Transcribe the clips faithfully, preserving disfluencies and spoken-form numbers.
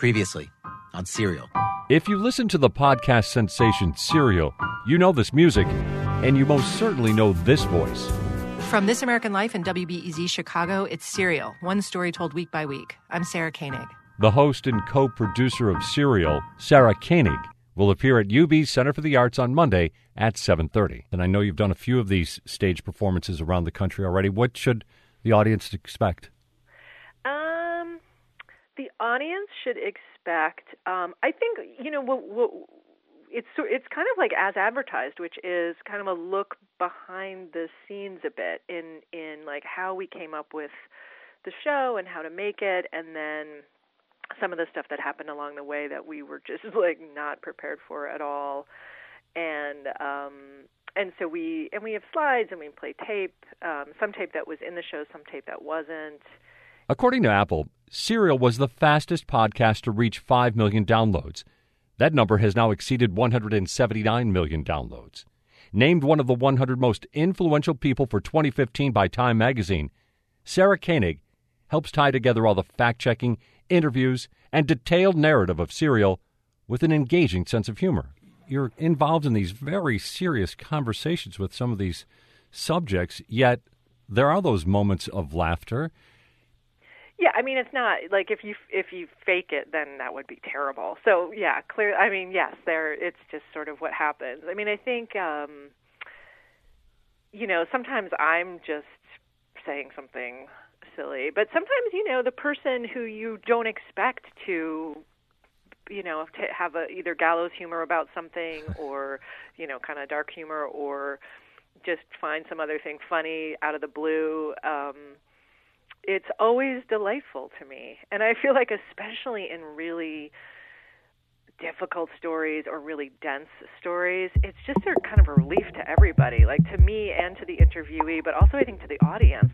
Previously on Serial. If you listen to the podcast sensation Serial, you know this music, and you most certainly know this voice. From This American Life and W B E Z Chicago, it's Serial, one story told week by week. I'm Sarah Koenig. The host and co-producer of Serial, Sarah Koenig, will appear at U B Center for the Arts on Monday at seven thirty. And I know you've done a few of these stage performances around the country already. What should the audience expect? Um, the audience should expect, um, I think, you know, what, what, it's it's kind of like as advertised, which is kind of a look behind the scenes a bit in, in like how we came up with the show and how to make it, and then some of the stuff that happened along the way that we were just like not prepared for at all. And um, and so we and we have slides and we play tape, um, some tape that was in the show, some tape that wasn't. According to Apple, Serial was the fastest podcast to reach five million downloads. That number has now exceeded one hundred seventy-nine million downloads. Named one of the one hundred most influential people for twenty fifteen by Time magazine, Sarah Koenig helps tie together all the fact-checking, interviews, and detailed narrative of Serial with an engaging sense of humor. You're involved in these very serious conversations with some of these subjects, yet there are those moments of laughter. Yeah, I mean, it's not like if you if you fake it, then that would be terrible. So yeah, clear. I mean, yes, there. It's just sort of what happens. I mean, I think um, you know, sometimes I'm just saying something silly, but sometimes you know the person who you don't expect to, you know, to have a, either gallows humor about something, or you know, kind of dark humor, or just find some other thing funny out of the blue. Um, It's always delightful to me. And I feel like especially in really difficult stories or really dense stories, it's just a kind of a relief to everybody, like to me and to the interviewee, but also I think to the audience.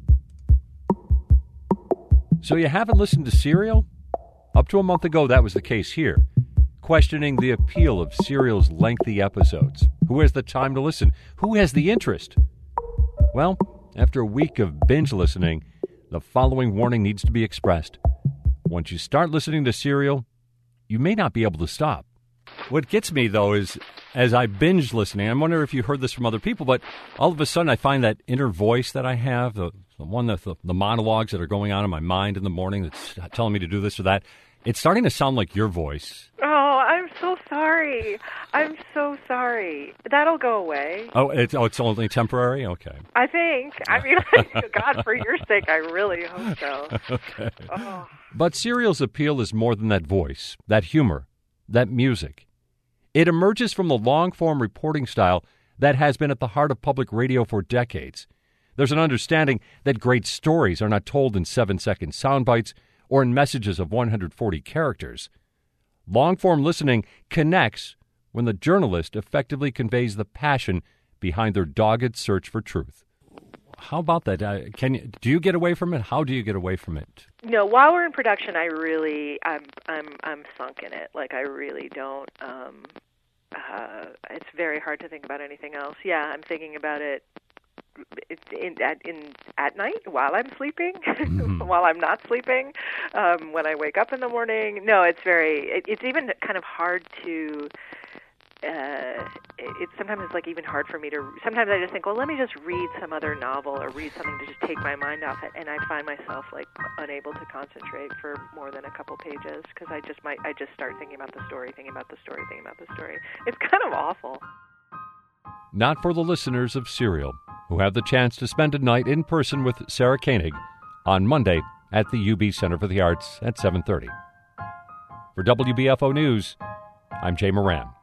So you haven't listened to Serial? Up to a month ago, that was the case here. Questioning the appeal of Serial's lengthy episodes. Who has the time to listen? Who has the interest? Well, after a week of binge listening, the following warning needs to be expressed. Once you start listening to Serial, you may not be able to stop. What gets me, though, is as I binge listening, I wonder if you heard this from other people, but all of a sudden I find that inner voice that I have, the, the one that the, the monologues that are going on in my mind in the morning that's telling me to do this or that, it's starting to sound like your voice. Oh, I'm so sorry. I'm so sorry. That'll go away. Oh, it's oh, it's only temporary? Okay. I think. I mean, God, for your sake, I really hope so. Okay. Oh. But Serial's appeal is more than that voice, that humor, that music. It emerges from the long-form reporting style that has been at the heart of public radio for decades. There's an understanding that great stories are not told in seven-second sound bites or in messages of one hundred forty characters. Long-form listening connects when the journalist effectively conveys the passion behind their dogged search for truth. How about that? Uh, can you, do you get away from it? How do you get away from it? No, while we're in production, I really, I'm, I'm, I'm sunk in it. Like I really don't. Um, uh, it's very hard to think about anything else. Yeah, I'm thinking about it. In, at, in, at night while I'm sleeping, mm-hmm. while I'm not sleeping, um, when I wake up in the morning. No, it's very, it, it's even kind of hard to, uh, it, it's sometimes it's like even hard for me to, sometimes I just think, well, let me just read some other novel or read something to just take my mind off it. And I find myself like unable to concentrate for more than a couple pages because I just might, I just start thinking about the story, thinking about the story, thinking about the story. It's kind of awful. Not for the listeners of Serial, who have the chance to spend a night in person with Sarah Koenig on Monday at the U B Center for the Arts at seven thirty. For W B F O News, I'm Jay Moran.